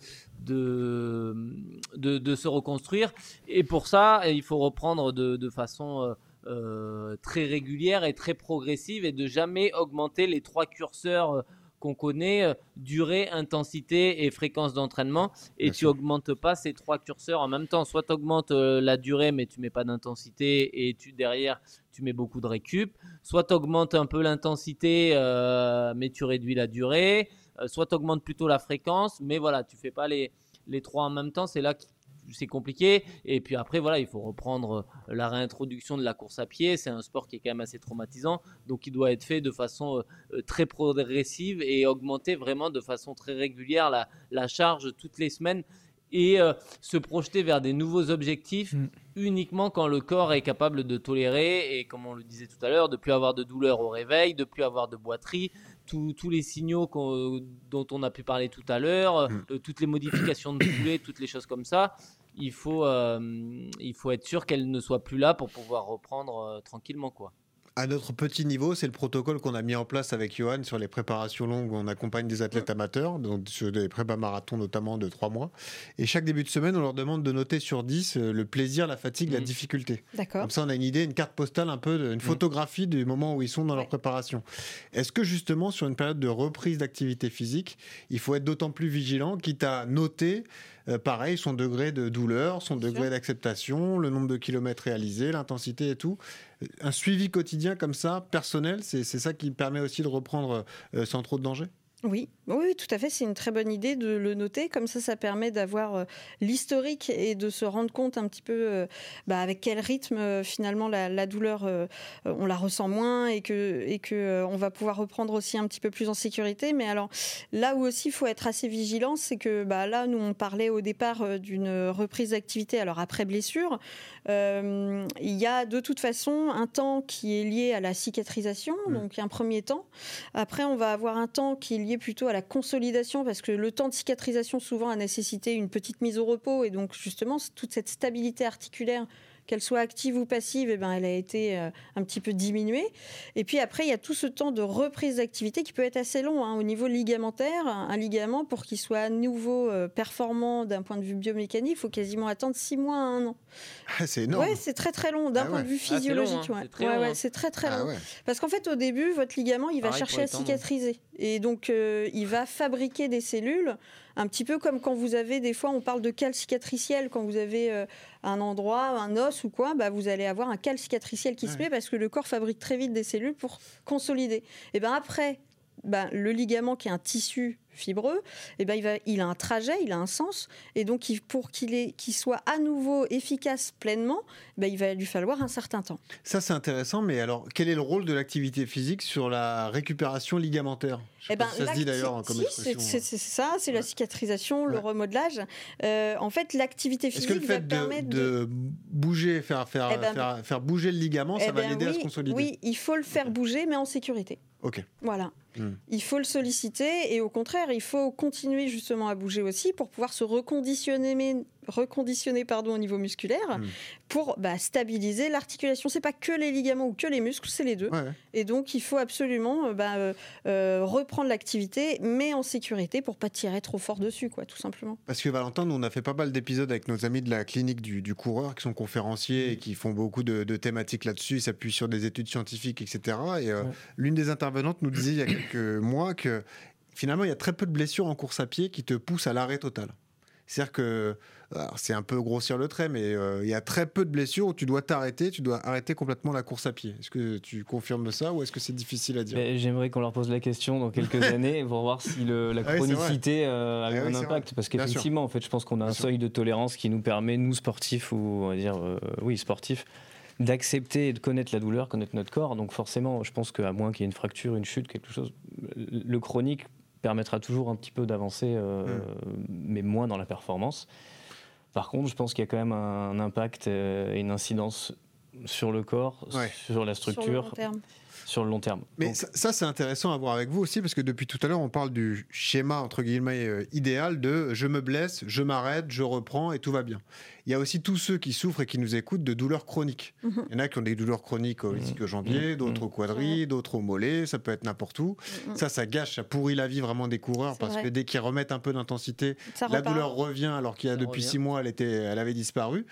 se reconstruire, et pour ça il faut reprendre de façon très régulière et très progressive, et de jamais augmenter les trois curseurs qu'on connaît, durée, intensité et fréquence d'entraînement, et tu augmentes pas ces trois curseurs en même temps. Soit tu augmentes la durée mais tu mets pas d'intensité, et derrière tu mets beaucoup de récup, soit tu augmentes un peu l'intensité mais tu réduis la durée, soit tu augmentes plutôt la fréquence, mais voilà, tu fais pas les trois en même temps. C'est là qu'il c'est compliqué. Et puis après, voilà, il faut reprendre la réintroduction de la course à pied. C'est un sport qui est quand même assez traumatisant, donc il doit être fait de façon très progressive et augmenter vraiment de façon très régulière la charge toutes les semaines. Et se projeter vers des nouveaux objectifs uniquement quand le corps est capable de tolérer et, comme on le disait tout à l'heure, de ne plus avoir de douleur au réveil, de ne plus avoir de boiterie, tous les signaux dont on a pu parler tout à l'heure, toutes les modifications de foulée, toutes les choses comme ça. Il faut être sûr qu'elles ne soient plus là pour pouvoir reprendre tranquillement, quoi. À notre petit niveau, c'est le protocole qu'on a mis en place avec Johan sur les préparations longues où on accompagne des athlètes amateurs, donc sur des prépa marathons notamment de 3 mois. Et chaque début de semaine, on leur demande de noter sur 10 le plaisir, la fatigue, la difficulté. D'accord. Comme ça, on a une idée, une carte postale, un peu, une photographie du moment où ils sont dans leur préparation. Est-ce que justement, sur une période de reprise d'activité physique, il faut être d'autant plus vigilant, quitte à noter pareil, son degré de douleur, son degré d'acceptation, le nombre de kilomètres réalisés, l'intensité et tout. Un suivi quotidien comme ça, personnel, c'est ça qui permet aussi de reprendre sans trop de danger ? Oui, tout à fait. C'est une très bonne idée de le noter. Comme ça permet d'avoir l'historique et de se rendre compte un petit peu avec quel rythme finalement la douleur, on la ressent moins et que on va pouvoir reprendre aussi un petit peu plus en sécurité. Mais alors là où aussi il faut être assez vigilant, c'est que là, nous on parlait au départ d'une reprise d'activité. Alors après blessure, il y a de toute façon un temps qui est lié à la cicatrisation, donc un premier temps. Après, on va avoir un temps qui est lié plutôt à la consolidation, parce que le temps de cicatrisation souvent a nécessité une petite mise au repos, et donc justement toute cette stabilité articulaire, qu'elle soit active ou passive, elle a été un petit peu diminuée. Et puis après, il y a tout ce temps de reprise d'activité qui peut être assez long au niveau ligamentaire. Un ligament, pour qu'il soit à nouveau performant d'un point de vue biomécanique, il faut quasiment attendre 6 mois à 1 an. C'est énorme. Ouais, c'est très très long d'un point de vue physiologique. C'est long, hein. C'est très très long. Parce qu'en fait, au début, votre ligament, il va chercher à cicatriser. Et donc, il va fabriquer des cellules, un petit peu comme quand vous avez, des fois, on parle de cale cicatricielle, quand vous avez un endroit, un os ou quoi, vous allez avoir un cale cicatriciel qui se met, parce que le corps fabrique très vite des cellules pour consolider. Et après, le ligament, qui est un tissu fibreux, il a un trajet, il a un sens, et donc pour qu'il soit à nouveau efficace pleinement, il va lui falloir un certain temps. Ça, c'est intéressant, mais alors quel est le rôle de l'activité physique sur la récupération ligamentaire ? Je sais pas si ça se dit d'ailleurs comme expression. C'est ça, c'est la cicatrisation, le remodelage. En fait, l'activité physique va permettre de bouger, faire bouger le ligament, ça va l'aider à se consolider. Oui, il faut le faire bouger, mais en sécurité. Ok. Voilà. Il faut le solliciter, et au contraire, il faut continuer justement à bouger aussi pour pouvoir se reconditionner au niveau musculaire, pour stabiliser l'articulation. C'est pas que les ligaments ou que les muscles, c'est les deux. Ouais. Et donc il faut absolument reprendre l'activité, mais en sécurité, pour pas tirer trop fort dessus, tout simplement. Parce que Valentin, nous on a fait pas mal d'épisodes avec nos amis de la clinique du coureur, qui sont conférenciers et qui font beaucoup de thématiques là-dessus, ils s'appuient sur des études scientifiques, etc. Et l'une des intervenantes nous disait il y a quelques mois que finalement il y a très peu de blessures en course à pied qui te poussent à l'arrêt total. C'est-à-dire que, c'est un peu grossir le trait, mais il y a très peu de blessures où tu dois t'arrêter, tu dois arrêter complètement la course à pied. Est-ce que tu confirmes ça, ou est-ce que c'est difficile à dire ? J'aimerais qu'on leur pose la question dans quelques années pour voir si la chronicité a un impact. Parce qu'effectivement, en fait, je pense qu'on a un seuil de tolérance qui nous permet, nous sportifs, ou on va dire, sportifs, d'accepter et de connaître la douleur, connaître notre corps. Donc forcément, je pense qu'à moins qu'il y ait une fracture, une chute, quelque chose, le chronique permettra toujours un petit peu d'avancer, mais moins dans la performance. Par contre, je pense qu'il y a quand même un impact et une incidence sur le corps, sur la structure, sur le long terme. Mais donc, ça, c'est intéressant à voir avec vous aussi, parce que depuis tout à l'heure, on parle du schéma, entre guillemets, idéal de je me blesse, je m'arrête, je reprends et tout va bien. Il y a aussi tous ceux qui souffrent et qui nous écoutent de douleurs chroniques. Il y en a qui ont des douleurs chroniques au ischio-jambier, d'autres au quadri, d'autres au mollet, ça peut être n'importe où. Ça gâche, ça pourrit la vie vraiment des coureurs, parce que dès qu'ils remettent un peu d'intensité, la douleur revient, alors qu'il y a depuis 6 mois, elle avait disparu.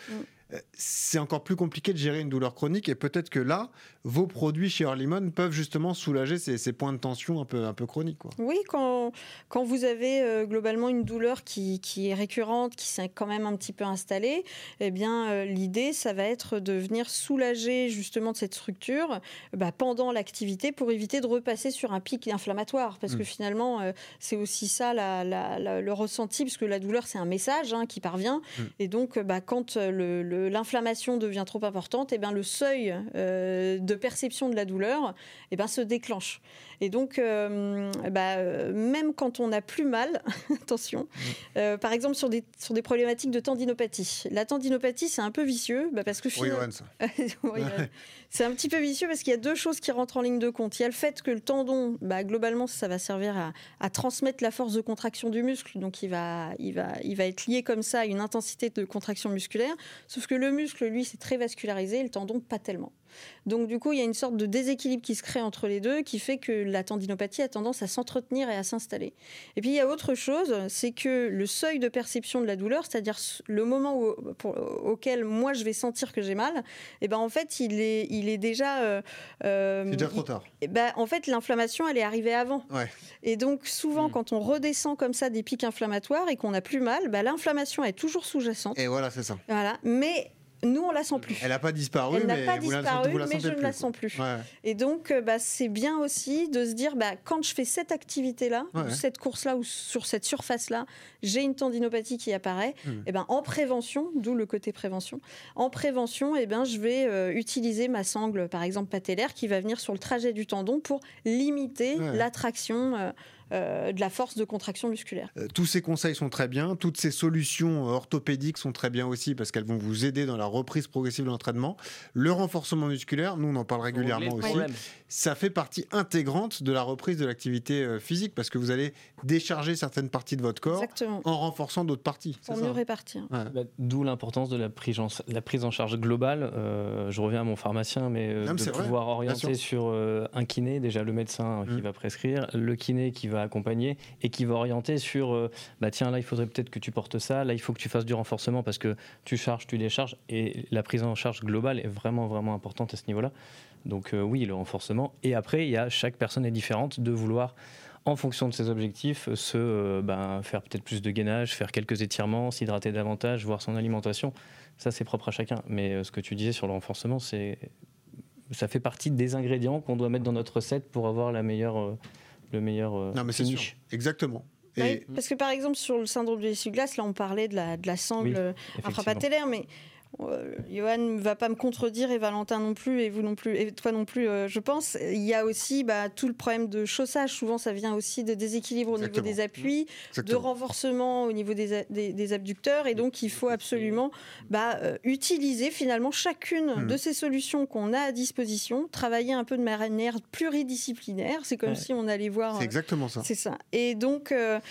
c'est encore plus compliqué de gérer une douleur chronique et peut-être que là, vos produits chez Earlyman peuvent justement soulager ces points de tension un peu chroniques, quoi. Oui, quand vous avez globalement une douleur qui est récurrente, qui s'est quand même un petit peu installée, eh bien, l'idée, ça va être de venir soulager justement de cette structure pendant l'activité pour éviter de repasser sur un pic inflammatoire. Parce que finalement, c'est aussi ça le ressenti, parce que la douleur, c'est un message qui parvient. Et donc, quand l'inflammation devient trop importante, eh bien, le seuil de perception de la douleur se déclenche. Et donc, même quand on n'a plus mal, attention, par exemple sur des problématiques de tendinopathie. La tendinopathie, c'est un peu vicieux, parce que finalement, c'est un petit peu vicieux parce qu'il y a deux choses qui rentrent en ligne de compte. Il y a le fait que le tendon, globalement, ça va servir à transmettre la force de contraction du muscle, donc il va être lié comme ça à une intensité de contraction musculaire. Sauf que le muscle, lui, c'est très vascularisé, et le tendon, pas tellement. Donc du coup, il y a une sorte de déséquilibre qui se crée entre les deux, qui fait que la tendinopathie a tendance à s'entretenir et à s'installer. Et puis il y a autre chose, c'est que le seuil de perception de la douleur, c'est-à-dire le moment auquel moi je vais sentir que j'ai mal, en fait, il est déjà... c'est déjà trop tard. En fait, l'inflammation, elle est arrivée avant. Ouais. Et donc souvent, quand on redescend comme ça des pics inflammatoires et qu'on n'a plus mal, l'inflammation est toujours sous-jacente. Et voilà, c'est ça. Voilà. Mais nous, on la sent plus. Elle n'a pas disparu, mais je ne la plus. sens plus. Ouais. Et donc, c'est bien aussi de se dire, quand je fais cette activité-là, ou cette course-là, ou sur cette surface-là, j'ai une tendinopathie qui apparaît, en prévention, d'où le côté prévention, en prévention, je vais utiliser ma sangle, par exemple patellaire, qui va venir sur le trajet du tendon pour limiter l'attraction de la force de contraction musculaire. Tous ces conseils sont très bien, toutes ces solutions orthopédiques sont très bien aussi parce qu'elles vont vous aider dans la reprise progressive de l'entraînement. Le renforcement musculaire, nous on en parle régulièrement aussi, ça fait partie intégrante de la reprise de l'activité physique parce que vous allez décharger certaines parties de votre corps en renforçant d'autres parties. Pour mieux répartir. D'où l'importance de la prise en charge globale. Je reviens à mon pharmacien, mais de pouvoir orienter sur un kiné, déjà le médecin qui va prescrire, le kiné qui va accompagner et qui va orienter sur tiens, là il faudrait peut-être que tu portes ça, là il faut que tu fasses du renforcement parce que tu charges, tu décharges, et la prise en charge globale est vraiment vraiment importante à ce niveau-là. Donc oui, le renforcement, et après chaque personne est différente, de vouloir en fonction de ses objectifs faire peut-être plus de gainage, faire quelques étirements, s'hydrater davantage, voir son alimentation, ça c'est propre à chacun. Mais ce que tu disais sur le renforcement, ça fait partie des ingrédients qu'on doit mettre dans notre recette pour avoir le meilleur finish. Exactement. Oui, parce que par exemple sur le syndrome de l'essuie-glace, là on parlait de la sangle infrapatellaire, mais Johan ne va pas me contredire, et Valentin non plus, et vous non plus, et toi non plus, je pense. Il y a aussi tout le problème de chaussage. Souvent, ça vient aussi de déséquilibre au niveau des appuis, de renforcement au niveau des abducteurs. Et donc, il faut absolument utiliser finalement chacune de ces solutions qu'on a à disposition, travailler un peu de manière pluridisciplinaire. C'est comme si on allait voir... C'est exactement ça. C'est ça. Et donc,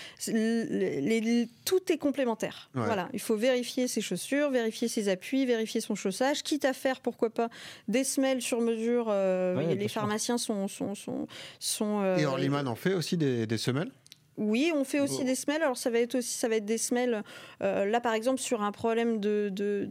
tout est complémentaire. Ouais. Voilà. Il faut vérifier ses chaussures, vérifier ses appuis, vérifier son chaussage, quitte à faire, pourquoi pas, des semelles sur mesure. Les pharmaciens sont et Earlyman en fait aussi des semelles. Oui, on fait aussi des semelles. Alors ça va être des semelles. Là, par exemple, sur un problème de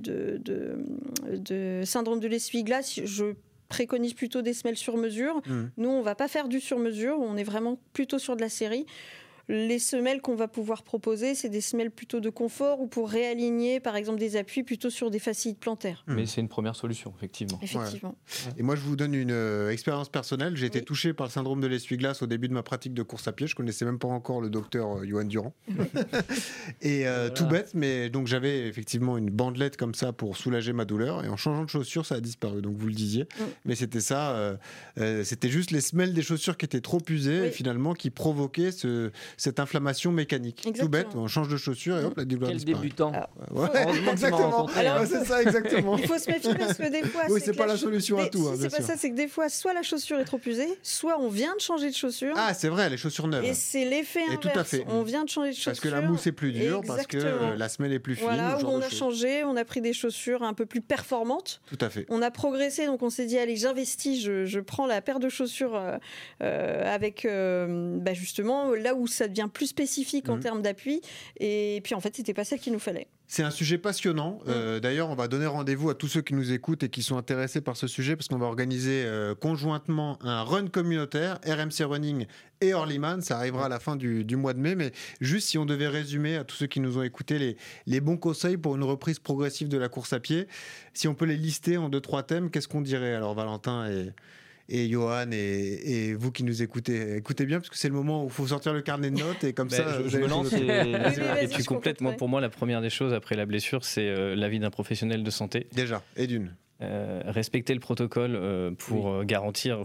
syndrome de l'essuie-glace, je préconise plutôt des semelles sur mesure. Nous, on va pas faire du sur mesure. On est vraiment plutôt sur de la série. Les semelles qu'on va pouvoir proposer, c'est des semelles plutôt de confort ou pour réaligner, par exemple, des appuis plutôt sur des fasciites plantaires. Mais c'est une première solution, effectivement. Et moi, je vous donne une expérience personnelle. J'ai été touché par le syndrome de l'essuie-glace au début de ma pratique de course à pied. Je connaissais même pas encore le docteur Johan Durand. Et tout bête, mais donc j'avais effectivement une bandelette comme ça pour soulager ma douleur. Et en changeant de chaussures, ça a disparu. Donc vous le disiez. Mais c'était ça. C'était juste les semelles des chaussures qui étaient trop usées et finalement qui provoquaient cette inflammation mécanique. Exactement. Tout bête, on change de chaussure et hop, la douleur disparaît. Quel débutant. Exactement. C'est ça, exactement. Il faut se méfier parce que des fois... c'est pas la solution à tout. C'est pas ça, c'est que des fois, soit la chaussure est trop usée, soit on vient de changer de chaussure. Ah, c'est vrai, les chaussures neuves. Et c'est l'effet inverse. Tout à fait. On vient de changer de chaussure. Parce que la mousse est plus dure, parce que la semelle est plus fine. Voilà, où on a changé, on a pris des chaussures un peu plus performantes. Tout à fait. On a progressé, donc on s'est dit, allez, j'investis, je prends la paire de chaussures avec justement là où ça ça devient plus spécifique en termes d'appui. Et puis en fait, c'était pas celle qu'il nous fallait. C'est un sujet passionnant. D'ailleurs, on va donner rendez-vous à tous ceux qui nous écoutent et qui sont intéressés par ce sujet parce qu'on va organiser conjointement un run communautaire, RMC Running et Orlyman. Ça arrivera à la fin du mois de mai. Mais juste si on devait résumer à tous ceux qui nous ont écoutés les bons conseils pour une reprise progressive de la course à pied, si on peut les lister en 2-3 thèmes, qu'est-ce qu'on dirait? Alors Valentin et Johan et vous qui nous écoutez bien parce que c'est le moment où il faut sortir le carnet de notes et comme ça je me lance et tu je complètes. Moi, complète, pour moi, la première des choses après la blessure, c'est l'avis d'un professionnel de santé. déjà et d'une Respecter le protocole pour garantir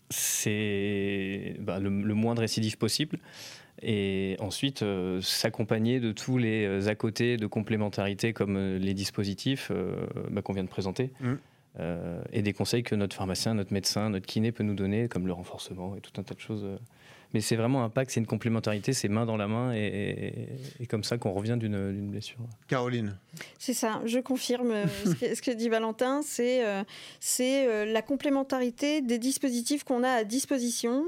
le moins de récidives possible. Et ensuite, s'accompagner de tous les à côté de complémentarité comme les dispositifs qu'on vient de présenter. Et des conseils que notre pharmacien, notre médecin, notre kiné peut nous donner, comme le renforcement et tout un tas de choses. Mais c'est vraiment un pack, c'est une complémentarité, c'est main dans la main et comme ça qu'on revient d'une blessure. Caroline. C'est ça, je confirme ce que dit Valentin, c'est la complémentarité des dispositifs qu'on a à disposition.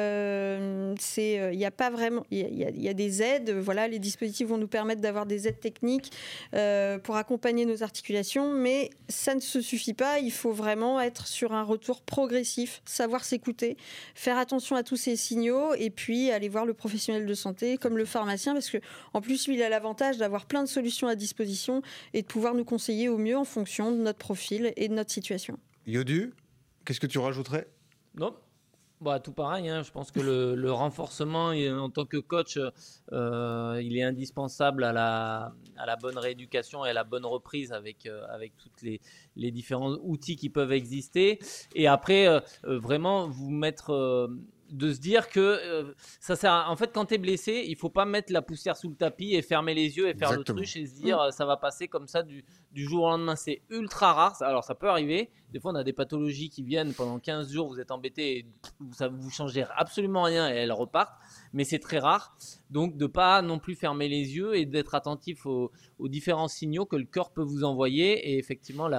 Il y a pas vraiment, il y a des aides. Voilà, les dispositifs vont nous permettre d'avoir des aides techniques pour accompagner nos articulations, mais ça ne se suffit pas. Il faut vraiment être sur un retour progressif, savoir s'écouter, faire attention à tous ces signaux. Et puis aller voir le professionnel de santé comme le pharmacien parce que en plus lui il a l'avantage d'avoir plein de solutions à disposition et de pouvoir nous conseiller au mieux en fonction de notre profil et de notre situation. Yodu, qu'est-ce que tu rajouterais? Non, tout pareil, hein. Je pense que le renforcement en tant que coach, il est indispensable à la bonne rééducation et à la bonne reprise avec toutes les différents outils qui peuvent exister. Et après, vraiment vous mettre... de se dire que ça sert en fait quand tu es blessé, il faut pas mettre la poussière sous le tapis et fermer les yeux et faire l'autruche et se dire ça va passer comme ça du jour au lendemain. C'est ultra rare. Alors ça peut arriver. Des fois on a des pathologies qui viennent pendant 15 jours, vous êtes embêté et ça vous changez absolument rien et elles repartent. Mais c'est très rare. Donc de pas non plus fermer les yeux et d'être attentif aux différents signaux que le corps peut vous envoyer. Et effectivement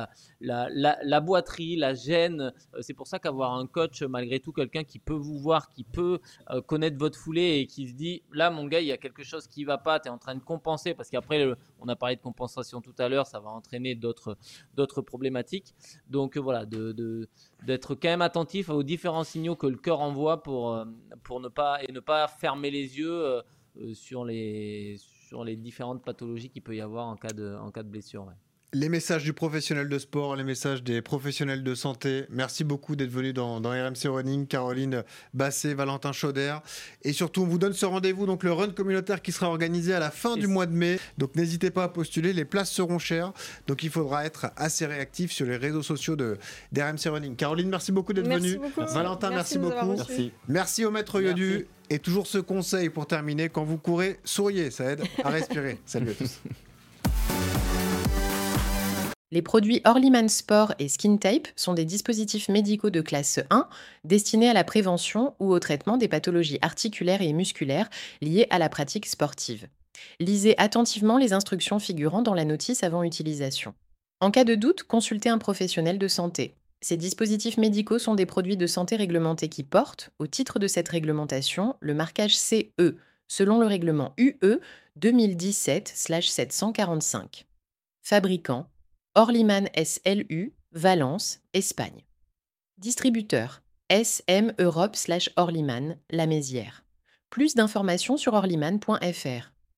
la boiterie, la gêne, c'est pour ça qu'avoir un coach, malgré tout quelqu'un qui peut vous voir, qui peut connaître votre foulée et qui se dit là mon gars il y a quelque chose qui va pas, tu es en train de compenser parce qu'après on a parlé de compensation tout à l'heure, ça va entraîner d'autres problématiques. Donc voilà, d'être quand même attentif aux différents signaux que le corps envoie pour ne pas fermer les yeux sur les différentes pathologies qu'il peut y avoir en cas de blessure. Ouais. Les messages du professionnel de sport, les messages des professionnels de santé. Merci beaucoup d'être venus dans RMC Running, Caroline Basset, Valentin Chauder. Et surtout, on vous donne ce rendez-vous, donc le run communautaire qui sera organisé à la fin du mois de mai. Donc n'hésitez pas à postuler, les places seront chères. Donc il faudra être assez réactif sur les réseaux sociaux d'RMC Running. Caroline, merci beaucoup d'être venue. Valentin, merci beaucoup. Merci au maître Yodu. Et toujours ce conseil pour terminer, quand vous courez, souriez, ça aide à respirer. Salut à tous. Les produits Orlyman Sport et SkinTape sont des dispositifs médicaux de classe 1 destinés à la prévention ou au traitement des pathologies articulaires et musculaires liées à la pratique sportive. Lisez attentivement les instructions figurant dans la notice avant utilisation. En cas de doute, consultez un professionnel de santé. Ces dispositifs médicaux sont des produits de santé réglementés qui portent, au titre de cette réglementation, le marquage CE, selon le règlement UE 2017/745. Fabricant Orlyman SLU, Valence, Espagne. Distributeur SM Europe /Orlyman, La Mézière. Plus d'informations sur orlyman.fr.